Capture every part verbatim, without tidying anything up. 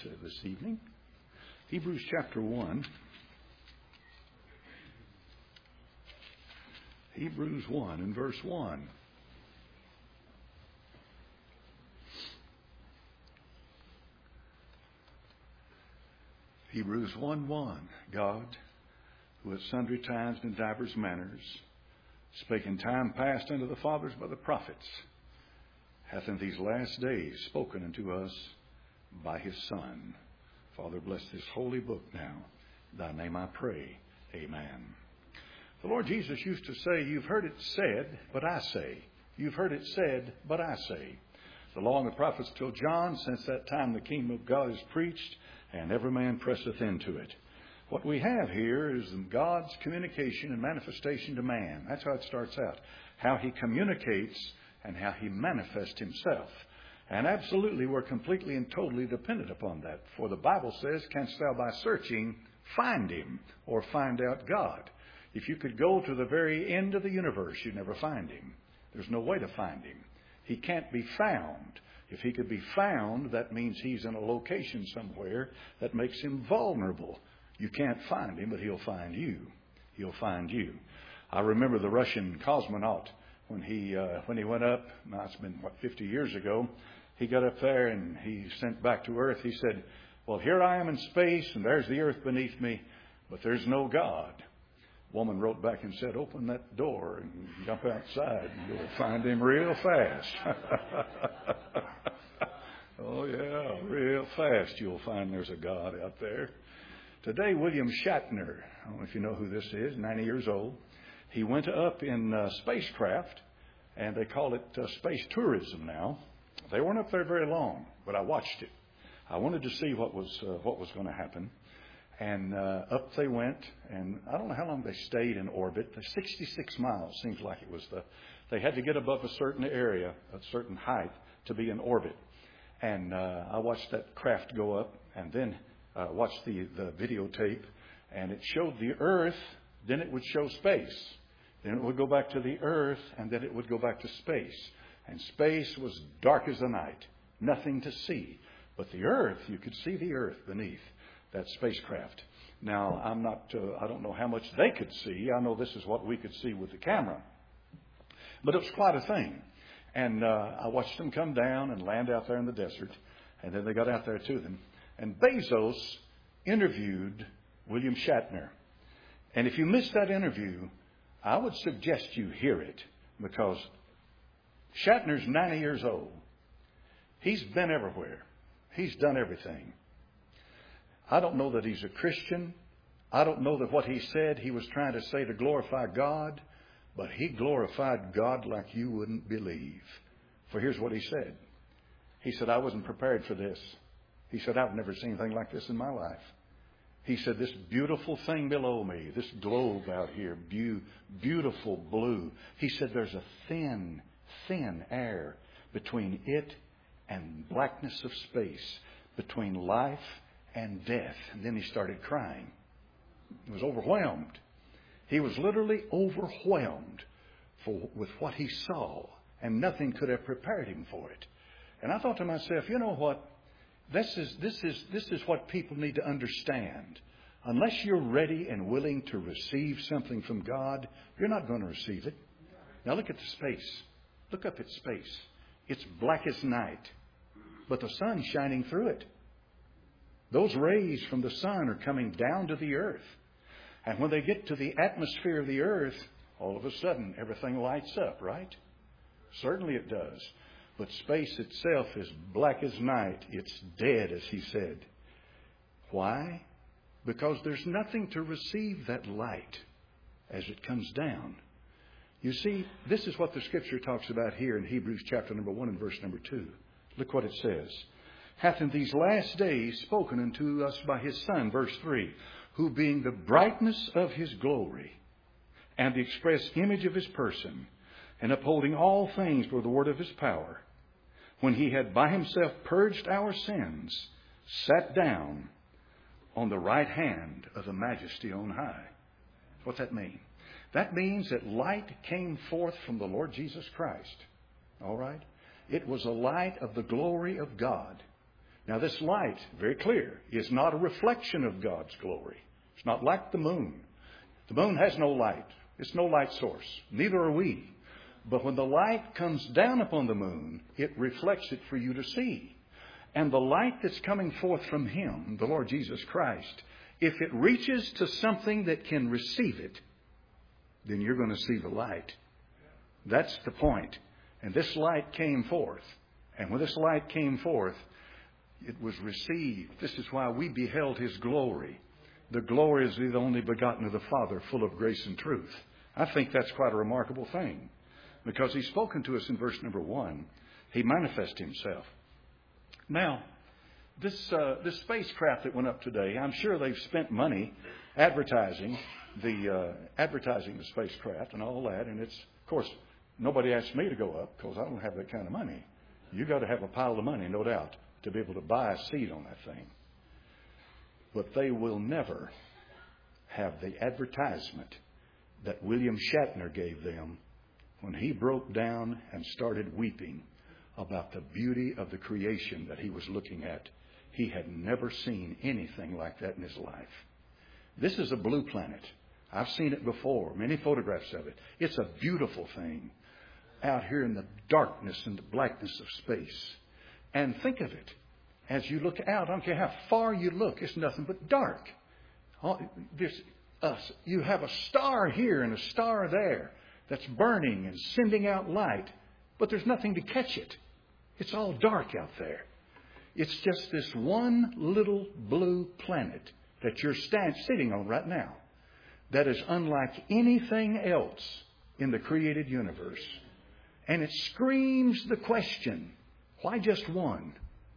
uh, this evening. Hebrews chapter one. Hebrews one and verse one. Hebrews one one. God, who at sundry times and in divers manners spake in time past unto the fathers by the prophets, hath in these last days spoken unto us by His Son. Father, bless this holy book now. In Thy name I pray. Amen. The Lord Jesus used to say, you've heard it said, but I say. You've heard it said, but I say. The law and the prophets till John, since that time the kingdom of God is preached, and every man presseth into it. What we have here is God's communication and manifestation to man. That's how it starts out. How He communicates and how He manifests Himself. And absolutely we're completely and totally dependent upon that. For the Bible says, canst thou by searching find Him or find out God? If you could go to the very end of the universe, you'd never find Him. There's no way to find Him. He can't be found. If He could be found, that means He's in a location somewhere that makes Him vulnerable. You can't find Him, but He'll find you. He'll find you. I remember the Russian cosmonaut when he uh, when he went up. Now it's been what fifty years ago. He got up there and he sent back to Earth. He said, "Well, here I am in space, and there's the Earth beneath me, but there's no God." Woman wrote back and said, "Open that door and jump outside, and you'll find Him real fast." Oh yeah, real fast you'll find there's a God out there. Today, William Shatner, I don't know if you know who this is, ninety years old. He went up in uh, spacecraft, and they call it uh, space tourism now. They weren't up there very long, but I watched it. I wanted to see what was uh, what was going to happen. And uh, up they went, and I don't know how long they stayed in orbit. sixty-six miles seems like it was the. They had to get above a certain area, a certain height, to be in orbit. And uh, I watched that craft go up, and then uh, watched the the videotape, and it showed the Earth. Then it would show space. Then it would go back to the Earth, and then it would go back to space. And space was dark as the night, nothing to see. But the Earth, you could see the Earth beneath that spacecraft. Now, I'm not, uh, I don't know how much they could see. I know this is what we could see with the camera. But it was quite a thing. And uh, I watched them come down and land out there in the desert. And then they got out there to them. And Bezos interviewed William Shatner. And if you missed that interview, I would suggest you hear it, because Shatner's ninety years old. He's been everywhere. He's done everything. I don't know that he's a Christian. I don't know that what he said he was trying to say to glorify God, but he glorified God like you wouldn't believe. For here's what he said. He said, I wasn't prepared for this. He said, I've never seen anything like this in my life. He said, this beautiful thing below me, this globe out here, be- beautiful blue. He said, there's a thin, thin air between it and blackness of space, between life and death. And then he started crying. He was overwhelmed. He was literally overwhelmed for, with what he saw, and nothing could have prepared him for it. And I thought to myself, you know what? This is, this is, this is what people need to understand. Unless you're ready and willing to receive something from God, you're not going to receive it. Now look at the space. Look up at space. It's black as night, but the sun's shining through it. Those rays from the sun are coming down to the earth. And when they get to the atmosphere of the earth, all of a sudden everything lights up, right? Certainly it does. But space itself is black as night. It's dead, as he said. Why? Because there's nothing to receive that light as it comes down. You see, this is what the Scripture talks about here in Hebrews chapter number one and verse number two. Look what it says. Hath in these last days spoken unto us by His Son, verse three, who being the brightness of His glory and the express image of His person, and upholding all things by the word of His power, when He had by Himself purged our sins, sat down on the right hand of the Majesty on high. What's that mean? That means that light came forth from the Lord Jesus Christ. All right? It was a light of the glory of God. Now this light, very clear, is not a reflection of God's glory. It's not like the moon. The moon has no light. It's no light source. Neither are we. But when the light comes down upon the moon, it reflects it for you to see. And the light that's coming forth from Him, the Lord Jesus Christ, if it reaches to something that can receive it, then you're going to see the light. That's the point. And this light came forth. And when this light came forth, it was received. This is why we beheld His glory. The glory is the only begotten of the Father, full of grace and truth. I think that's quite a remarkable thing. Because He's spoken to us in verse number one. He manifested Himself. Now, this uh, this spacecraft that went up today, I'm sure they've spent money advertising the uh, advertising the spacecraft and all that. And it's, of course, nobody asked me to go up because I don't have that kind of money. You got to have a pile of money, no doubt, to be able to buy a seat on that thing. But they will never have the advertisement that William Shatner gave them when he broke down and started weeping about the beauty of the creation that he was looking at. He had never seen anything like that in his life. This is a blue planet. I've seen it before, many photographs of it. It's a beautiful thing out here in the darkness and the blackness of space. And think of it. As you look out, I don't care how far you look, it's nothing but dark. There's us. You have a star here and a star there that's burning and sending out light, but there's nothing to catch it. It's all dark out there. It's just this one little blue planet that you're stand, sitting on right now that is unlike anything else in the created universe. And it screams the question, why just one?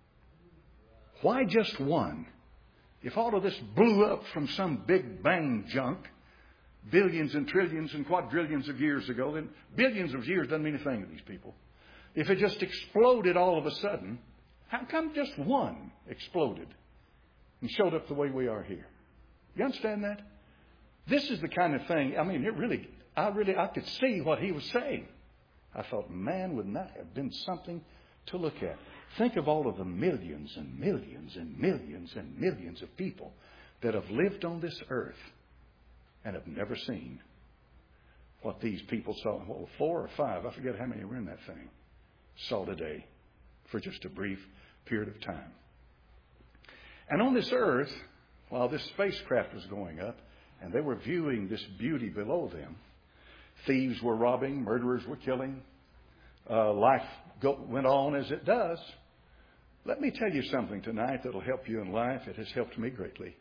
Why just one? If all of this blew up from some big bang junk, billions and trillions and quadrillions of years ago, then billions of years doesn't mean a thing to these people. If it just exploded all of a sudden, how come just one exploded and showed up the way we are here? You understand that? This is the kind of thing, I mean, it really, I really, I could see what he was saying. I thought, man, wouldn't that have been something to look at? Think of all of the millions and millions and millions and millions of people that have lived on this earth and have never seen what these people saw. Well, four or five, I forget how many were in that thing, saw today for just a brief period of time. And on this earth, while this spacecraft was going up and they were viewing this beauty below them, thieves were robbing, murderers were killing, uh, life go, went on as it does. Let me tell you something tonight that will help you in life. It has helped me greatly.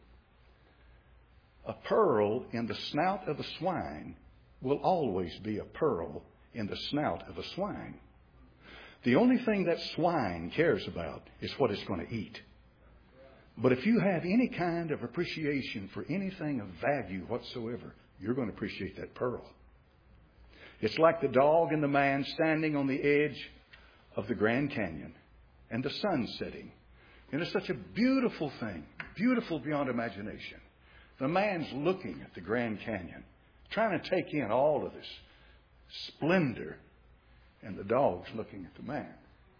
A pearl in the snout of a swine will always be a pearl in the snout of a swine. The only thing that swine cares about is what it's going to eat. But if you have any kind of appreciation for anything of value whatsoever, you're going to appreciate that pearl. It's like the dog and the man standing on the edge of the Grand Canyon and the sun setting. And it's such a beautiful thing, beautiful beyond imagination. The man's looking at the Grand Canyon, trying to take in all of this splendor, and the dog's looking at the man.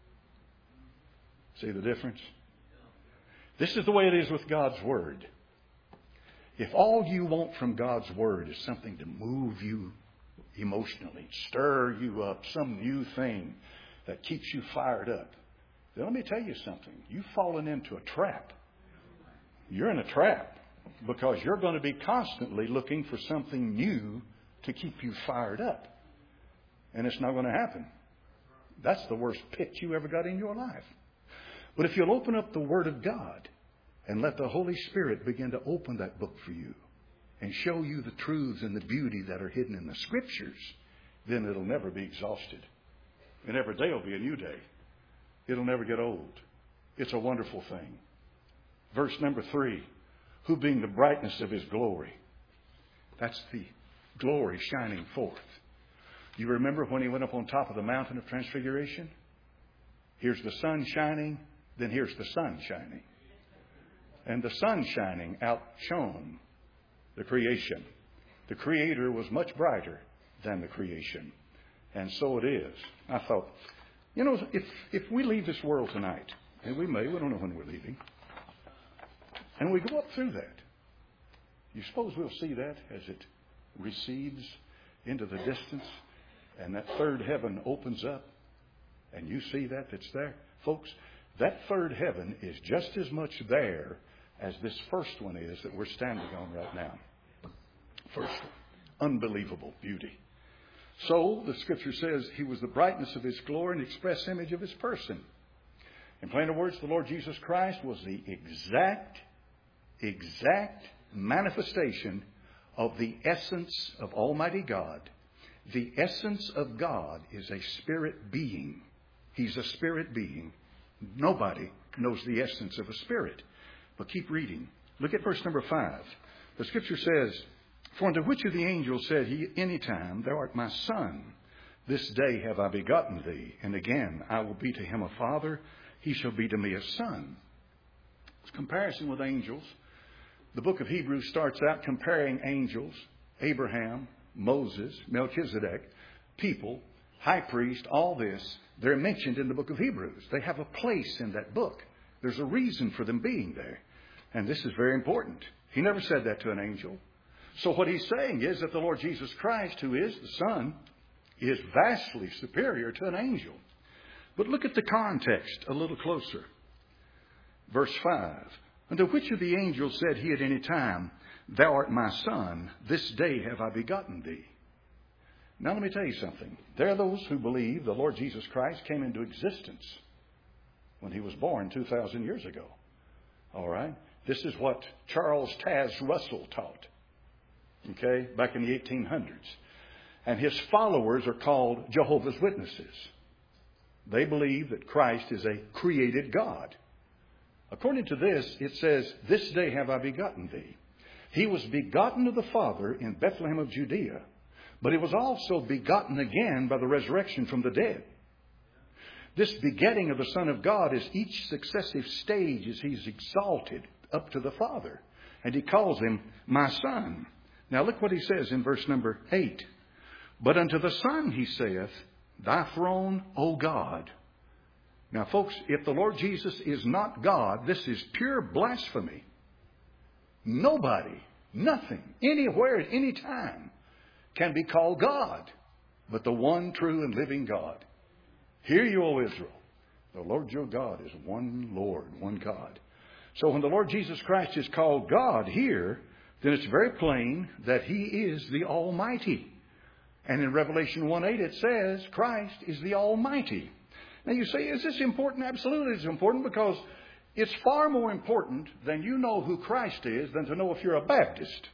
See the difference? This is the way it is with God's Word. If all you want from God's Word is something to move you emotionally, stir you up, some new thing that keeps you fired up, then let me tell you something. You've fallen into a trap. You're in a trap because you're going to be constantly looking for something new to keep you fired up. And it's not going to happen. That's the worst pitch you ever got in your life. But if you'll open up the Word of God and let the Holy Spirit begin to open that book for you and show you the truths and the beauty that are hidden in the Scriptures, then it'll never be exhausted. And every day will be a new day. It'll never get old. It's a wonderful thing. Verse number three, who being the brightness of His glory. That's the glory shining forth. You remember when He went up on top of the mountain of transfiguration? Here's the sun shining, then here's the sun shining. And the sun shining outshone the creation. The Creator was much brighter than the creation. And so it is. I thought, you know, if, if we leave this world tonight And we may. We don't know when we're leaving. And we go up through that. You suppose we'll see that as it recedes into the distance and that third heaven opens up and you see that that's there? Folks, that third heaven is just as much there as this first one is that we're standing on right now. First one. Unbelievable beauty. So, the Scripture says He was the brightness of His glory and express image of His person. In plainer words, the Lord Jesus Christ was the exact, exact manifestation of the essence of Almighty God. The essence of God is a spirit being. He's a spirit being. Nobody knows the essence of a spirit. But keep reading. Look at verse number five. The Scripture says, "For unto which of the angels said He any time, Thou art my Son, this day have I begotten Thee, and again I will be to him a father, he shall be to me a son." It's comparison with angels. The book of Hebrews starts out comparing angels, Abraham, Moses, Melchizedek, people, high priest, all this. They're mentioned in the book of Hebrews. They have a place in that book. There's a reason for them being there. And this is very important. He never said that to an angel. So what he's saying is that the Lord Jesus Christ, who is the Son, is vastly superior to an angel. But look at the context a little closer. Verse five. "Unto which of the angels said He at any time, Thou art my Son, this day have I begotten Thee?" Now let me tell you something. There are those who believe the Lord Jesus Christ came into existence when He was born two thousand years ago. All right? This is what Charles Taze Russell taught. Okay? Back in the eighteen hundreds. And his followers are called Jehovah's Witnesses. They believe that Christ is a created God. According to this, it says, "This day have I begotten Thee." He was begotten of the Father in Bethlehem of Judea, but He was also begotten again by the resurrection from the dead. This begetting of the Son of God is each successive stage as He's exalted up to the Father. And He calls Him my Son. Now look what He says in verse number eight. "But unto the Son He saith, Thy throne, O God." Now folks, if the Lord Jesus is not God, this is pure blasphemy. Nobody, nothing, anywhere, at any time can be called God but the one true and living God. "Hear you, O Israel, the Lord your God is one Lord, one God." So when the Lord Jesus Christ is called God here, then it's very plain that He is the Almighty. And in Revelation one eight it says Christ is the Almighty. Now you say, is this important? Absolutely it's important, because it's far more important than you know who Christ is than to know if you're a Baptist.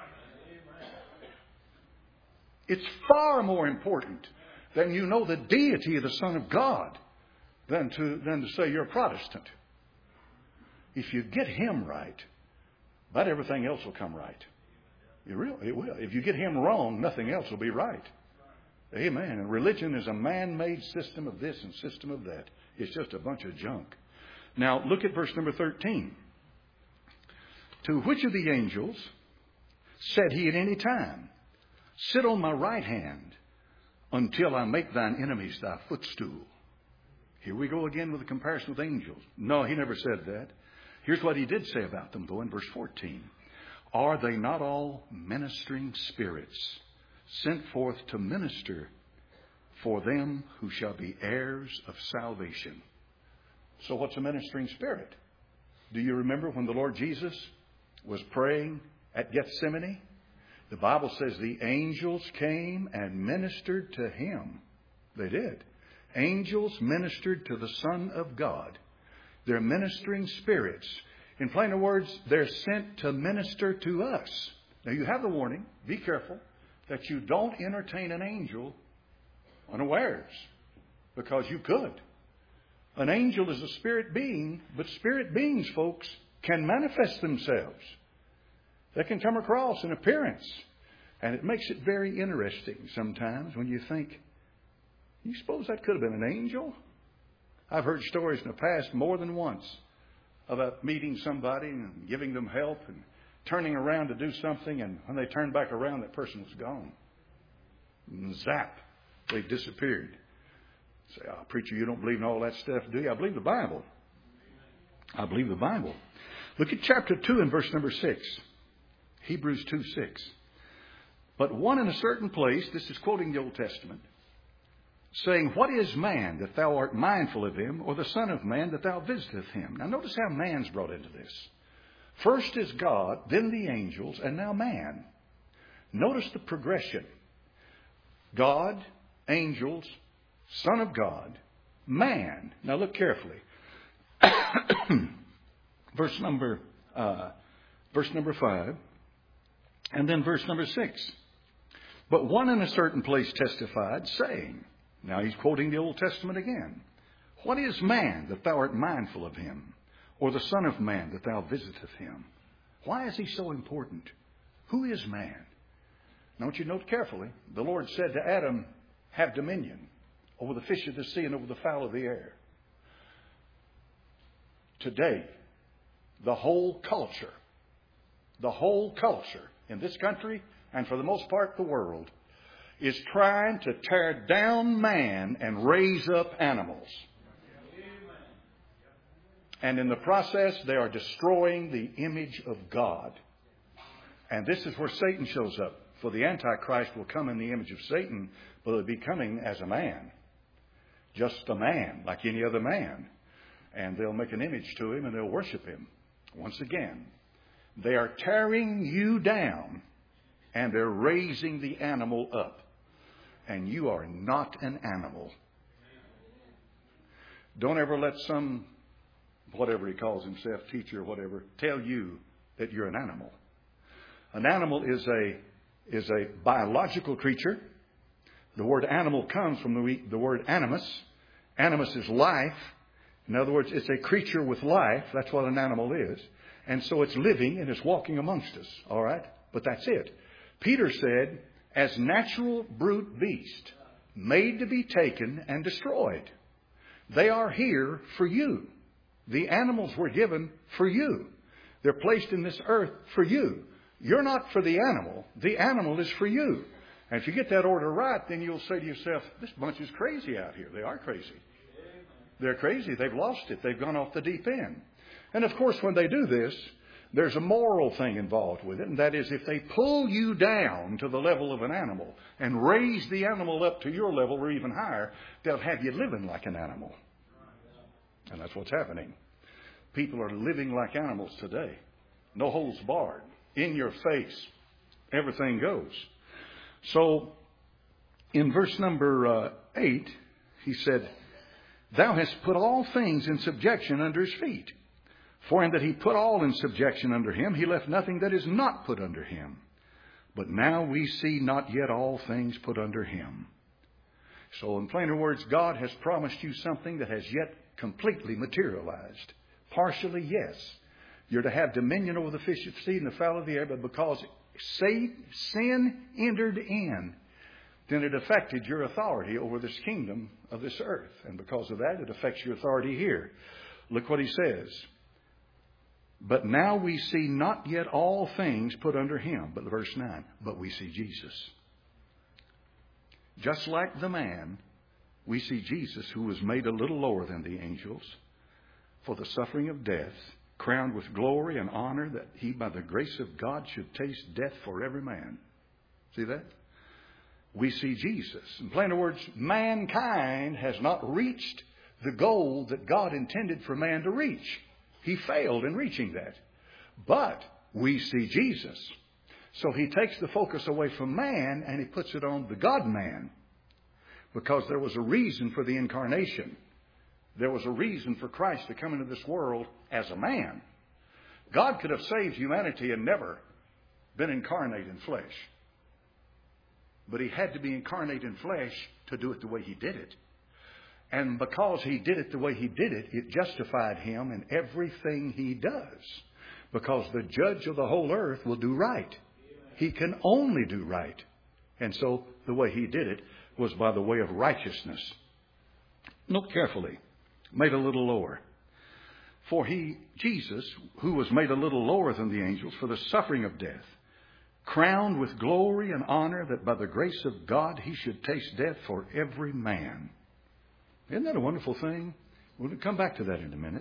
It's far more important than you know the deity of the Son of God than to, than to say you're a Protestant. If you get Him right, about everything else will come right. It will. It will. If you get Him wrong, nothing else will be right. Amen. And religion is a man-made system of this and system of that. It's just a bunch of junk. Now, look at verse number thirteen. "To which of the angels said He at any time, Sit on my right hand until I make thine enemies thy footstool?" Here we go again with a comparison with angels. No, He never said that. Here's what He did say about them, though, in verse fourteen. "Are they not all ministering spirits, sent forth to minister for them who shall be heirs of salvation?" So what's a ministering spirit? Do you remember when the Lord Jesus was praying at Gethsemane? The Bible says the angels came and ministered to Him. They did. Angels ministered to the Son of God. They're ministering spirits. In plainer words, they're sent to minister to us. Now you have the warning. Be careful that you don't entertain an angel unawares, because you could. An angel is a spirit being, but spirit beings, folks, can manifest themselves. They can come across in appearance. And it makes it very interesting sometimes when you think, you suppose that could have been an angel? I've heard stories in the past more than once about meeting somebody and giving them help and turning around to do something, and when they turned back around, that person was gone. And zap, they disappeared. Say, "Oh, preacher, you don't believe in all that stuff, do you?" I believe the Bible. I believe the Bible. Look at chapter two and verse number six. Hebrews two six. But one in a certain place, this is quoting the Old Testament, saying, what is man that thou art mindful of him, or the son of man that thou visiteth him? Now notice how man's brought into this. First is God, then the angels, and now man. Notice the progression. God, angels, Son of God, man. Now look carefully. verse number uh, verse number five, and then verse number six. But one in a certain place testified, saying, now he's quoting the Old Testament again, what is man that thou art mindful of him, or the son of man that thou visiteth him? Why is he so important? Who is man? Now, I want you to note carefully. The Lord said to Adam, have dominion over the fish of the sea and over the fowl of the air. Today, the whole culture, the whole culture in this country and for the most part the world is trying to tear down man and raise up animals. And in the process, they are destroying the image of God. And this is where Satan shows up. For the Antichrist will come in the image of Satan, but he'll be coming as a man. Just a man, like any other man. And they'll make an image to him and they'll worship him. Once again, they are tearing you down and they're raising the animal up. And you are not an animal. Don't ever let some, whatever he calls himself, teacher or whatever, tell you that you're an animal. An animal is a is a biological creature. The word animal comes from the, the word animus. Animus is life. In other words, it's a creature with life. That's what an animal is. And so it's living and it's walking amongst us. All right? But that's it. Peter said, as natural brute beast, made to be taken and destroyed. They are here for you. The animals were given for you. They're placed in this earth for you. You're not for the animal. The animal is for you. And if you get that order right, then you'll say to yourself, this bunch is crazy out here. They are crazy. They're crazy. They've lost it. They've gone off the deep end. And of course, when they do this, there's a moral thing involved with it. And that is, if they pull you down to the level of an animal and raise the animal up to your level or even higher, they'll have you living like an animal. And that's what's happening. People are living like animals today. No holds barred. In your face. Everything goes. So, in verse number uh, eight, he said, thou hast put all things in subjection under his feet. For in that he put all in subjection under him, he left nothing that is not put under him. But now we see not yet all things put under him. So, in plainer words, God has promised you something that has yet completely materialized. Partially, yes. You're to have dominion over the fish of the sea and the fowl of the air, but because sin entered in, then it affected your authority over this kingdom of this earth. And because of that, it affects your authority here. Look what he says. But now we see not yet all things put under him. But verse nine, but we see Jesus. Just like the man, we see Jesus, who was made a little lower than the angels for the suffering of death, crowned with glory and honor, that he, by the grace of God, should taste death for every man. See that? We see Jesus. In plain words, mankind has not reached the goal that God intended for man to reach. He failed in reaching that. But we see Jesus. So he takes the focus away from man and he puts it on the God-man. Because there was a reason for the incarnation. There was a reason for Christ to come into this world as a man. God could have saved humanity and never been incarnate in flesh. But he had to be incarnate in flesh to do it the way he did it. And because he did it the way he did it, it justified him in everything he does. Because the judge of the whole earth will do right. He can only do right. And so the way he did it was by the way of righteousness. Note carefully. Made a little lower. For he, Jesus, who was made a little lower than the angels for the suffering of death, crowned with glory and honor, that by the grace of God he should taste death for every man. Isn't that a wonderful thing? We'll come back to that in a minute.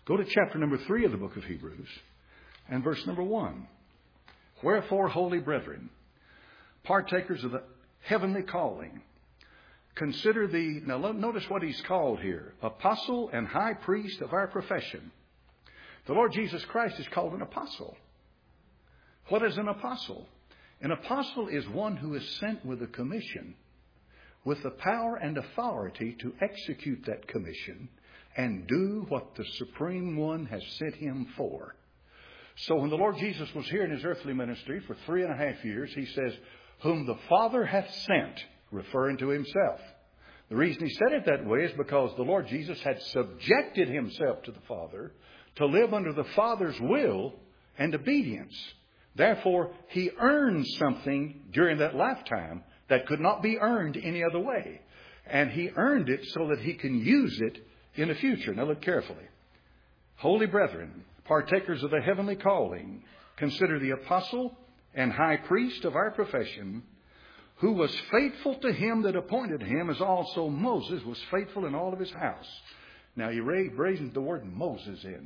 Go to chapter number three of the book of Hebrews and verse number one. Wherefore, holy brethren, partakers of the heavenly calling, consider the, now notice what he's called here, apostle and high priest of our profession. The Lord Jesus Christ is called an apostle. What is an apostle? An apostle is one who is sent with a commission, with the power and authority to execute that commission and do what the Supreme One has sent him for. So when the Lord Jesus was here in his earthly ministry for three and a half years, he says, whom the Father hath sent, referring to himself. The reason he said it that way is because the Lord Jesus had subjected himself to the Father to live under the Father's will and obedience. Therefore, he earned something during that lifetime that could not be earned any other way. And he earned it so that he can use it in the future. Now look carefully. Holy brethren, partakers of the heavenly calling, consider the apostle and high priest of our profession, who was faithful to him that appointed him, as also Moses was faithful in all of his house. Now he raised the word Moses in.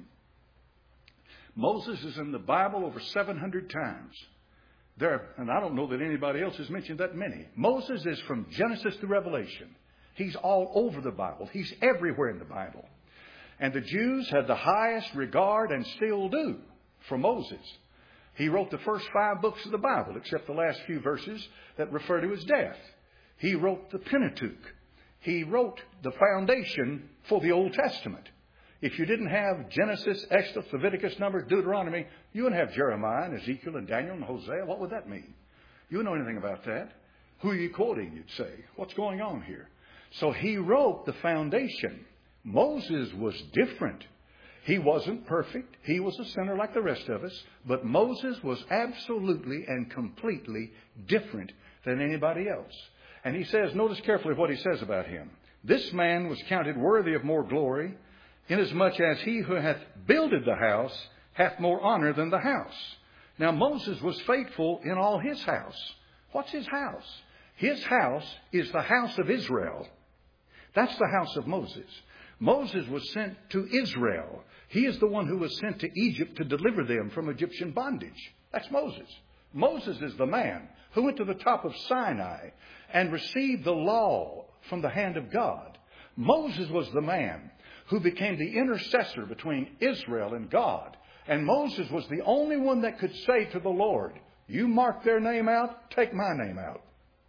Moses is in the Bible over seven hundred times. There, and I don't know that anybody else has mentioned that many. Moses is from Genesis to Revelation. He's all over the Bible. He's everywhere in the Bible. And the Jews had the highest regard and still do for Moses. He wrote the first five books of the Bible, except the last few verses that refer to his death. He wrote the Pentateuch. He wrote the foundation for the Old Testament. If you didn't have Genesis, Exodus, Leviticus, Numbers, Deuteronomy, you wouldn't have Jeremiah and Ezekiel and Daniel and Hosea. What would that mean? You wouldn't know anything about that. Who are you quoting, you'd say? What's going on here? So he wrote the foundation. Moses was different. He wasn't perfect. He was a sinner like the rest of us. But Moses was absolutely and completely different than anybody else. And he says, notice carefully what he says about him. This man was counted worthy of more glory, inasmuch as he who hath builded the house hath more honor than the house. Now Moses was faithful in all his house. What's his house? His house is the house of Israel. That's the house of Moses. Moses was sent to Israel. He is the one who was sent to Egypt to deliver them from Egyptian bondage. That's Moses. Moses is the man who went to the top of Sinai and received the law from the hand of God. Moses was the man who became the intercessor between Israel and God. And Moses was the only one that could say to the Lord, you mark their name out, take my name out.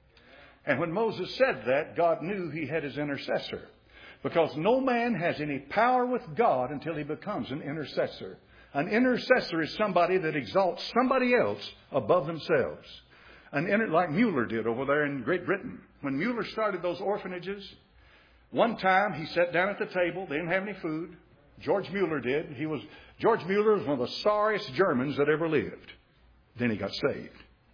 And when Moses said that, God knew he had his intercessor. Because no man has any power with God until he becomes an intercessor. An intercessor is somebody that exalts somebody else above themselves. An inter- like Mueller did over there in Great Britain. When Mueller started those orphanages, one time he sat down at the table. They didn't have any food. George Mueller did. He was George Mueller was one of the sorriest Germans that ever lived. Then he got saved.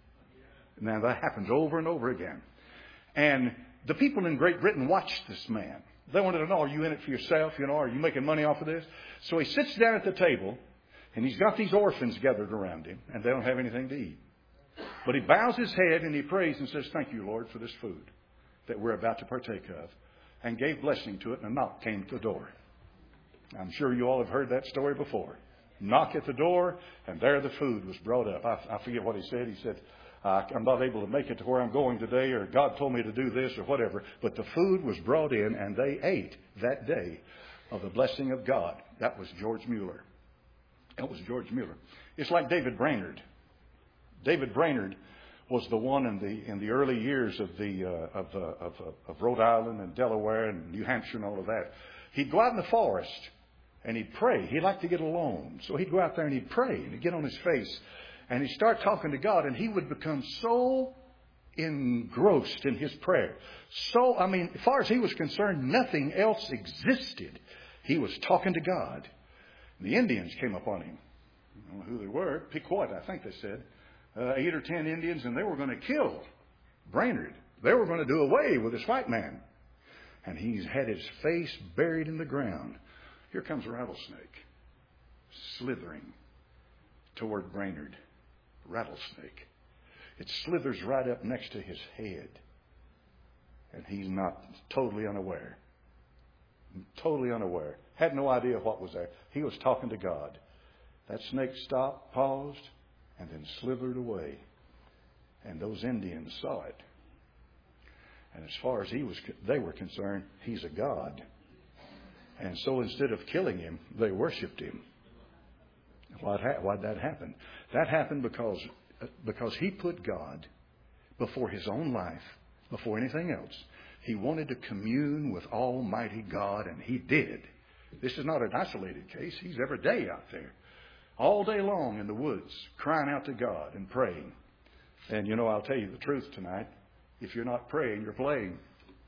Now that happens over and over again. And the people in Great Britain watched this man. They wanted to know, are you in it for yourself? You know, are you making money off of this? So he sits down at the table, and he's got these orphans gathered around him, and they don't have anything to eat. But he bows his head and he prays and says, thank you, Lord, for this food that we're about to partake of, and gave blessing to it, and a knock came to the door. I'm sure you all have heard that story before. Knock at the door, and there the food was brought up. I, I forget what he said. He said, Uh, I'm not able to make it to where I'm going today, or God told me to do this or whatever. But the food was brought in and they ate that day of the blessing of God. That was George Mueller. That was George Mueller. It's like David Brainerd. David Brainerd was the one in the in the early years of the uh, of, uh, of, uh, of Rhode Island and Delaware and New Hampshire and all of that. He'd go out in the forest and he'd pray. He'd like to get alone. So he'd go out there and he'd pray and he'd get on his face. And he'd start talking to God, and he would become so engrossed in his prayer. So, I mean, as far as he was concerned, nothing else existed. He was talking to God. And the Indians came upon him. I don't know who they were. Pequot, I think they said. Uh, eight or ten Indians, and they were going to kill Brainerd. They were going to do away with this white man. And he's had his face buried in the ground. Here comes a rattlesnake, slithering toward Brainerd. Rattlesnake. It slithers right up next to his head. And he's not totally unaware. Totally unaware. Had no idea what was there. He was talking to God. That snake stopped, paused, and then slithered away. And those Indians saw it. And as far as he was, they were concerned, he's a god. And so instead of killing him, they worshipped him. Why'd, ha- why'd that happen? That happened because, because he put God before his own life, before anything else. He wanted to commune with Almighty God, and he did. This is not an isolated case. He's every day out there, all day long in the woods, crying out to God and praying. And, you know, I'll tell you the truth tonight. If you're not praying, you're playing.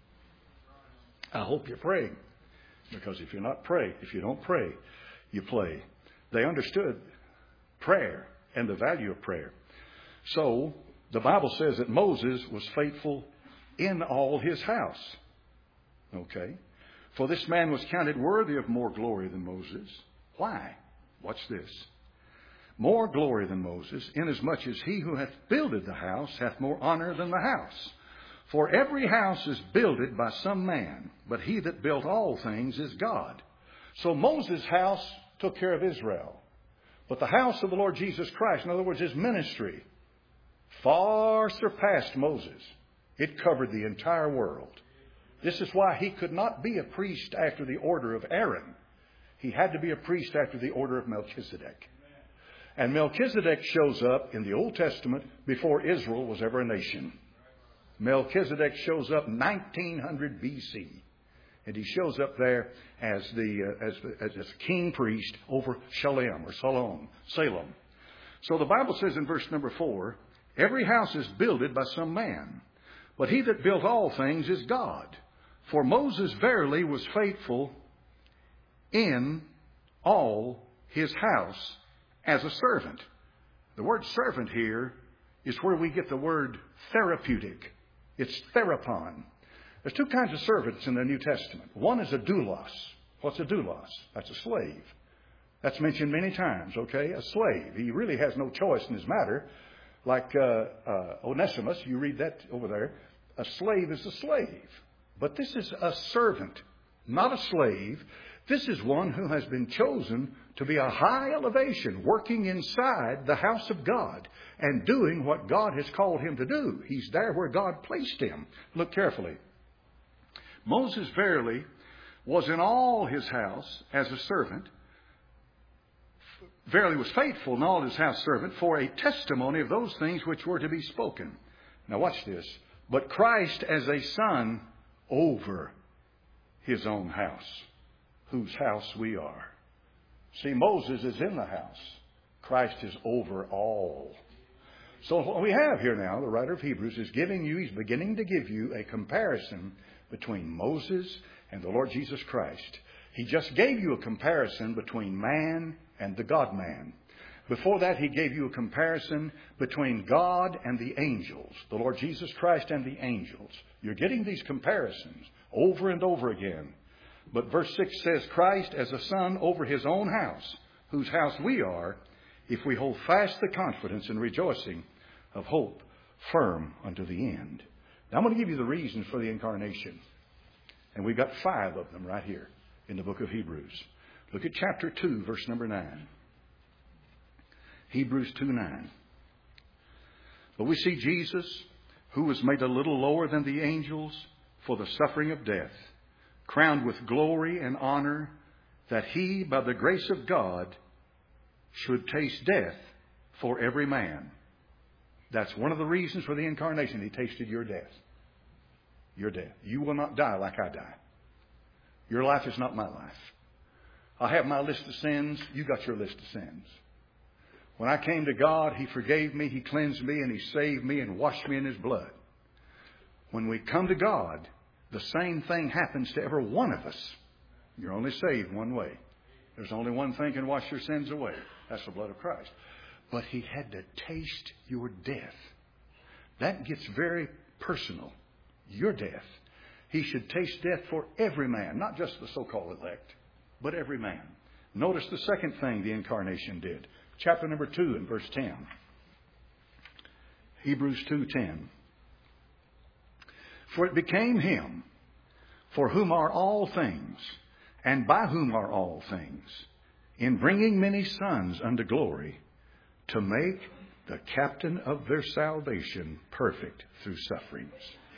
I hope you're praying. Because if you're not praying, if you don't pray, you play. They understood prayer and the value of prayer. So, the Bible says that Moses was faithful in all his house. Okay? For this man was counted worthy of more glory than Moses. Why? Watch this. More glory than Moses, inasmuch as he who hath builded the house hath more honor than the house. For every house is builded by some man, but he that built all things is God. So Moses' house took care of Israel. But the house of the Lord Jesus Christ, in other words, his ministry, far surpassed Moses. It covered the entire world. This is why he could not be a priest after the order of Aaron. He had to be a priest after the order of Melchizedek. And Melchizedek shows up in the Old Testament before Israel was ever a nation. Melchizedek shows up nineteen hundred B C. And he shows up there as the uh, as the, as a king priest over Shalem or Salom, Salem. So the Bible says in verse number four, every house is builded by some man, but he that built all things is God. For Moses verily was faithful in all his house as a servant. The word servant here is where we get the word therapeutic. It's therapon. There's two kinds of servants in the New Testament. One is a doulos. What's a doulos? That's a slave. That's mentioned many times, okay? A slave. He really has no choice in his matter. Like uh, uh, Onesimus, you read that over there. A slave is a slave. But this is a servant, not a slave. This is one who has been chosen to be a high elevation, working inside the house of God and doing what God has called him to do. He's there where God placed him. Look carefully. Moses verily was in all his house as a servant, verily was faithful in all his house servant for a testimony of those things which were to be spoken. Now watch this. But Christ as a son over his own house, whose house we are. See, Moses is in the house. Christ is over all. So what we have here now, the writer of Hebrews is giving you, he's beginning to give you a comparison between Moses and the Lord Jesus Christ. He just gave you a comparison between man and the God-man. Before that, he gave you a comparison between God and the angels, the Lord Jesus Christ and the angels. You're getting these comparisons over and over again. But verse six says, Christ as a son over his own house, whose house we are, if we hold fast the confidence and rejoicing of hope firm unto the end. Now I'm going to give you the reasons for the incarnation. And we've got five of them right here in the book of Hebrews. Look at chapter two, verse number nine. Hebrews two nine. But we see Jesus, who was made a little lower than the angels for the suffering of death, crowned with glory and honor, that he, by the grace of God, should taste death for every man. That's one of the reasons for the incarnation. He tasted your death. Your death. You will not die like I die. Your life is not my life. I have my list of sins. You got your list of sins. When I came to God, he forgave me, he cleansed me, and he saved me and washed me in his blood. When we come to God, the same thing happens to every one of us. You're only saved one way. There's only one thing can wash your sins away. That's the blood of Christ. But he had to taste your death. That gets very personal. Your death. He should taste death for every man, not just the so-called elect, but every man. Notice the second thing the incarnation did. Chapter number two and verse ten. Hebrews two ten. For it became him, for whom are all things, and by whom are all things, in bringing many sons unto glory, to make the captain of their salvation perfect through sufferings.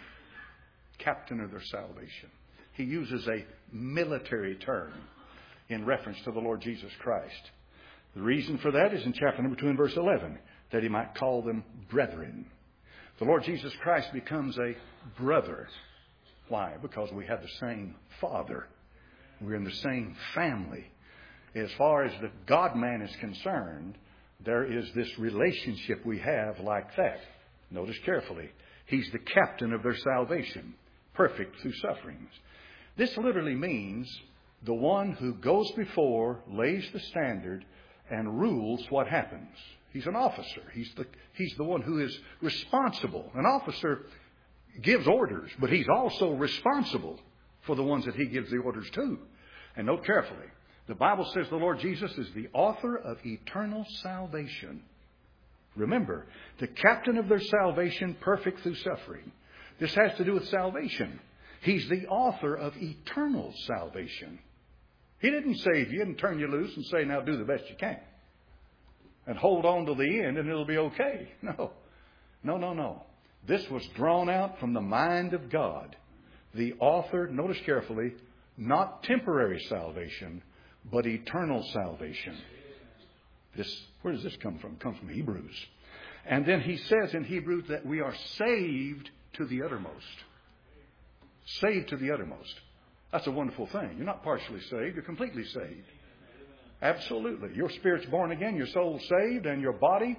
Captain of their salvation. He uses a military term in reference to the Lord Jesus Christ. The reason for that is in chapter number two and verse eleven, that he might call them brethren. The Lord Jesus Christ becomes a brother. Why? Because we have the same Father. We're in the same family. As far as the God-man is concerned, there is this relationship we have like that. Notice carefully. He's the captain of their salvation, perfect through sufferings. This literally means the one who goes before, lays the standard, and rules what happens. He's an officer. He's the, he's the one who is responsible. An officer gives orders, but he's also responsible for the ones that he gives the orders to. And note carefully, the Bible says the Lord Jesus is the author of eternal salvation. Remember, the captain of their salvation, perfect through suffering. This has to do with salvation. He's the author of eternal salvation. He didn't save you and turn you loose and say, now do the best you can. And hold on to the end and it'll be okay. No. No, no, no. This was drawn out from the mind of God. The author, notice carefully, not temporary salvation, but eternal salvation. This, where does this come from? It comes from Hebrews. And then he says in Hebrews that we are saved to the uttermost. Saved to the uttermost. That's a wonderful thing. You're not partially saved. You're completely saved. Absolutely. Your spirit's born again. Your soul's saved. And your body,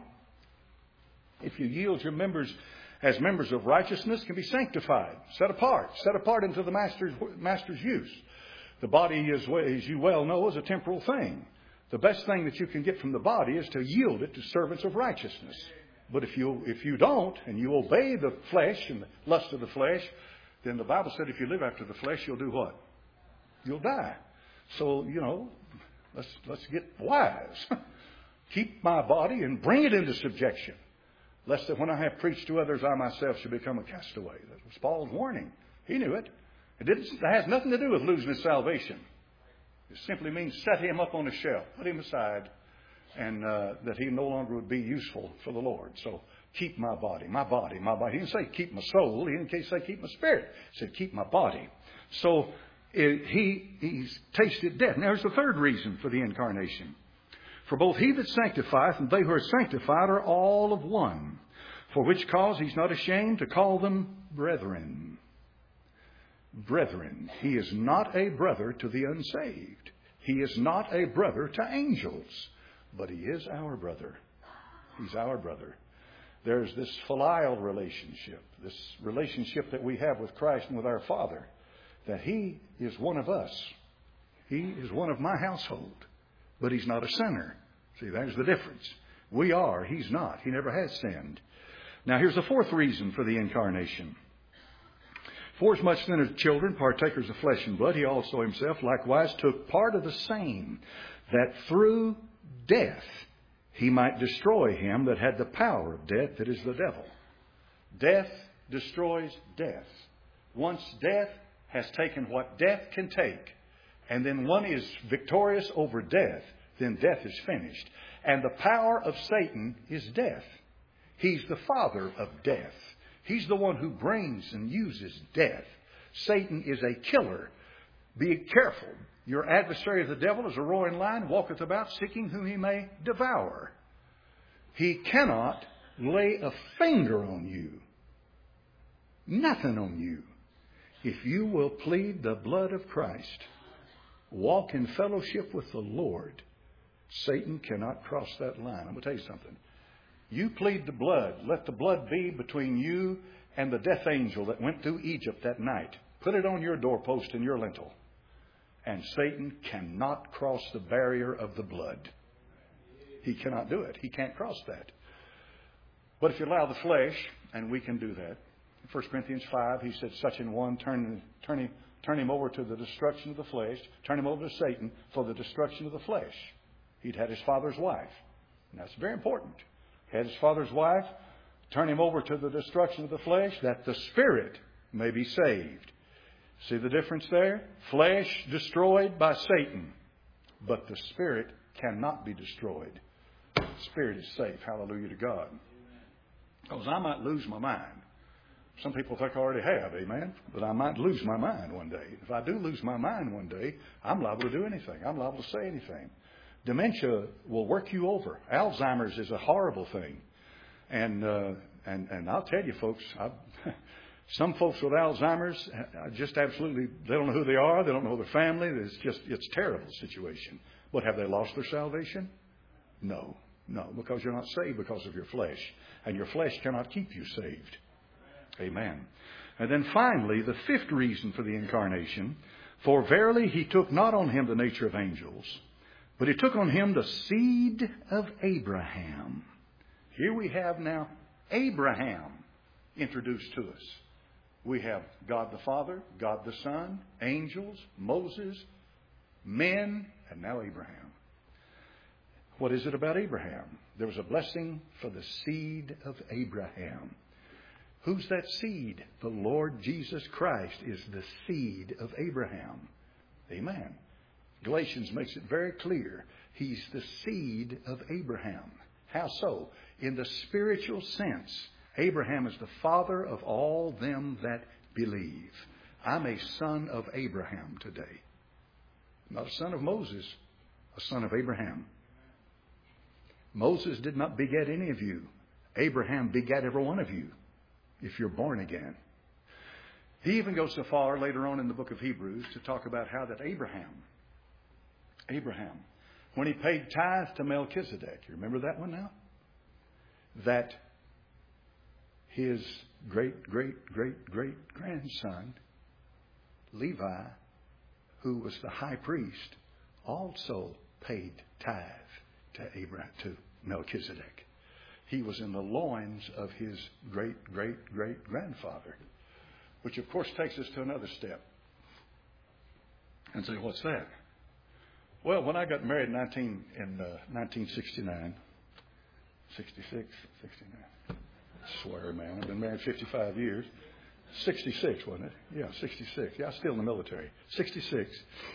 if you yield your members as members of righteousness, can be sanctified, set apart, set apart into the master's, master's use. The body, is, as you well know, is a temporal thing. The best thing that you can get from the body is to yield it to servants of righteousness. But if you if you don't, and you obey the flesh and the lust of the flesh, then the Bible said if you live after the flesh, you'll do what? You'll die. So, you know, let's let's get wise. Keep my body and bring it into subjection, lest that when I have preached to others, I myself should become a castaway. That was Paul's warning. He knew it. It didn't. It has nothing to do with losing his salvation. It simply means set him up on a shelf, put him aside, and uh, that he no longer would be useful for the Lord. So keep my body, my body, my body. He didn't say keep my soul. He didn't say keep my spirit. He said keep my body. So it, he he's tasted death. Now there's the third reason for the incarnation. For both he that sanctifieth and they who are sanctified are all of one. For which cause he's not ashamed to call them brethren. Brethren. He is not a brother to the unsaved. He is not a brother to angels. But he is our brother. He's our brother. There's this filial relationship, this relationship that we have with Christ and with our Father, that he is one of us. He is one of my household, but he's not a sinner. See, there's the difference. We are. He's not. He never has sinned. Now, here's the fourth reason for the incarnation. Forasmuch then as children, partakers of flesh and blood, he also himself likewise took part of the same, that through death he might destroy him that had the power of death, that is the devil. Death destroys death. Once death has taken what death can take, and then one is victorious over death, then death is finished. And the power of Satan is death. He's the father of death. He's the one who brings and uses death. Satan is a killer. Be careful. Your adversary, the devil, is a roaring lion, walketh about seeking whom he may devour. He cannot lay a finger on you. Nothing on you. If you will plead the blood of Christ, walk in fellowship with the Lord, Satan cannot cross that line. I'm going to tell you something. You plead the blood. Let the blood be between you and the death angel that went through Egypt that night. Put it on your doorpost and your lintel. And Satan cannot cross the barrier of the blood. He cannot do it. He can't cross that. But if you allow the flesh, and we can do that. In First Corinthians five, he said, such an one, turn, turn, him, turn him over to the destruction of the flesh. Turn him over to Satan for the destruction of the flesh. He'd had his father's wife. And that's very important. Had his father's wife, turn him over to the destruction of the flesh, that the spirit may be saved. See the difference there? Flesh destroyed by Satan, but the spirit cannot be destroyed. The spirit is safe. Hallelujah to God. Because I might lose my mind. Some people think I already have, amen? But I might lose my mind one day. If I do lose my mind one day, I'm liable to do anything. I'm liable to say anything. Dementia will work you over. Alzheimer's is a horrible thing. And uh, and and I'll tell you, folks, I, some folks with Alzheimer's just absolutely, they don't know who they are. They don't know their family. It's just, it's a terrible situation. But have they lost their salvation? No. No, because you're not saved because of your flesh. And your flesh cannot keep you saved. Amen. And then finally, the fifth reason for the incarnation. For verily he took not on him the nature of angels, but he took on him the seed of Abraham. Here we have now Abraham introduced to us. We have God the Father, God the Son, angels, Moses, men, and now Abraham. What is it about Abraham? There was a blessing for the seed of Abraham. Who's that seed? The Lord Jesus Christ is the seed of Abraham. Amen. Galatians makes it very clear. He's the seed of Abraham. How so? In the spiritual sense, Abraham is the father of all them that believe. I'm a son of Abraham today. Not a son of Moses, a son of Abraham. Moses did not beget any of you. Abraham begat every one of you, if you're born again. He even goes so far later on in the book of Hebrews to talk about how that Abraham, Abraham, when he paid tithe to Melchizedek, you remember that one now? That his great, great, great, great grandson, Levi, who was the high priest, also paid tithe to Abraham, to Melchizedek. He was in the loins of his great, great, great grandfather, which of course takes us to another step. And say, what's that? Well, when I got married in nineteen in uh, nineteen sixty-nine, sixty-six, sixty-nine. I swear, man, I've been married fifty-five years. sixty-six, wasn't it? Yeah, sixty-six. Yeah, I was still in the military. sixty-six.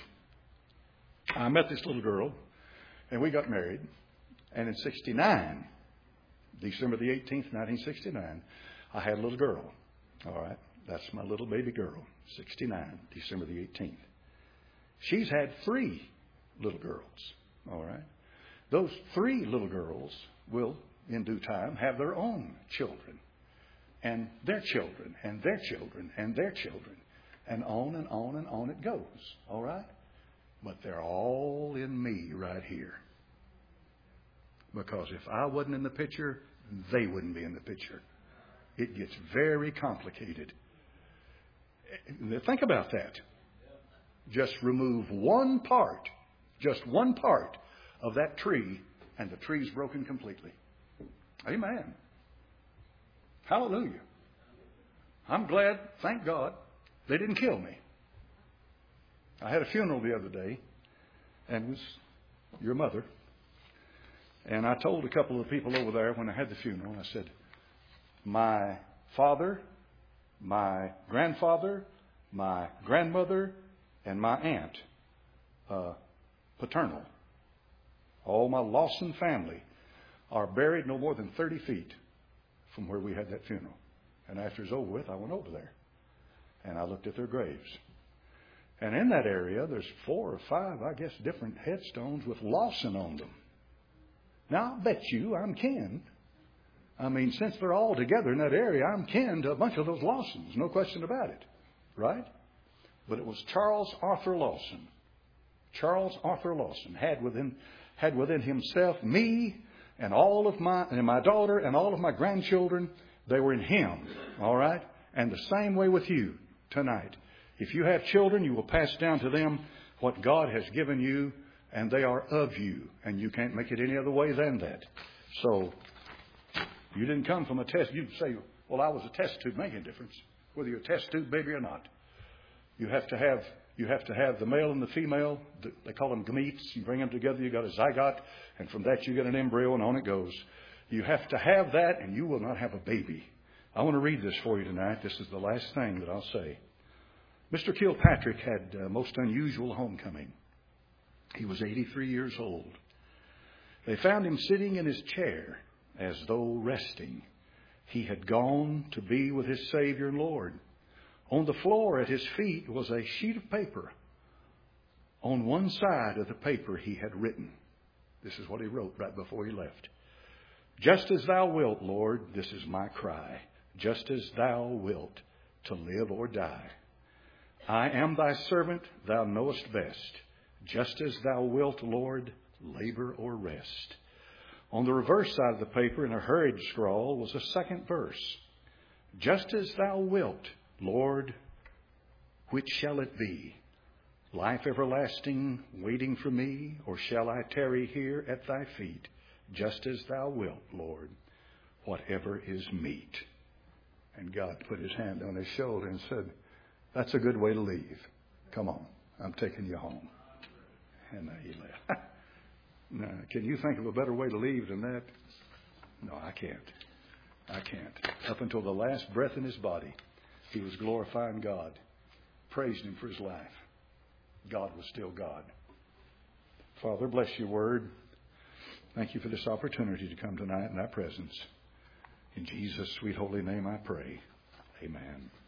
I met this little girl, and we got married. And in sixty-nine, December the eighteenth, nineteen sixty-nine, I had a little girl. All right, that's my little baby girl. sixty-nine, December the eighteenth. She's had three little girls. All right, those three little girls will, in due time, have their own children, and their children, and their children, and their children, and on and on and on it goes. All right, but they're all in me right here. Because if I wasn't in the picture, they wouldn't be in the picture. It gets very complicated. Think about that. Just remove one part, just one part of that tree, and the tree's broken completely. Amen. Hallelujah. I'm glad, thank God, they didn't kill me. I had a funeral the other day, and it was your mother. And I told a couple of people over there when I had the funeral, I said, my father, my grandfather, my grandmother, and my aunt, uh, paternal, all my Lawson family are buried no more than thirty feet from where we had that funeral. And after it was over with, I went over there and I looked at their graves. And in that area, there's four or five, I guess, different headstones with Lawson on them. Now, I'll bet you I'm kin. I mean, since they're all together in that area, I'm kin to a bunch of those Lawsons. No question about it. Right? But it was Charles Arthur Lawson. Charles Arthur Lawson had within, had within himself me and all of my, and my daughter and all of my grandchildren. They were in him. All right? And the same way with you tonight. If you have children, you will pass down to them what God has given you. And they are of you. And you can't make it any other way than that. So, you didn't come from a test. You'd say, well, I was a test tube. Making a difference. Whether you're a test tube baby or not. You have to have, you have to have the male and the female. They call them gametes. You bring them together, you got a zygote. And from that you get an embryo and on it goes. You have to have that and you will not have a baby. I want to read this for you tonight. This is the last thing that I'll say. Mister Kilpatrick had a most unusual homecoming. He was eighty-three years old. They found him sitting in his chair as though resting. He had gone to be with his Savior and Lord. On the floor at his feet was a sheet of paper. On one side of the paper he had written. This is what he wrote right before he left. Just as thou wilt, Lord, this is my cry. Just as thou wilt, to live or die. I am thy servant, thou knowest best. Just as thou wilt, Lord, labor or rest. On the reverse side of the paper, in a hurried scrawl, was a second verse. Just as thou wilt, Lord, which shall it be? Life everlasting waiting for me, or shall I tarry here at thy feet? Just as thou wilt, Lord, whatever is meet. And God put his hand on his shoulder and said, that's a good way to leave. Come on, I'm taking you home. And he left. Now, can you think of a better way to leave than that? No, I can't. I can't. Up until the last breath in his body, he was glorifying God, praising him for his life. God was still God. Father, bless your word. Thank you for this opportunity to come tonight in thy presence. In Jesus' sweet holy name I pray. Amen.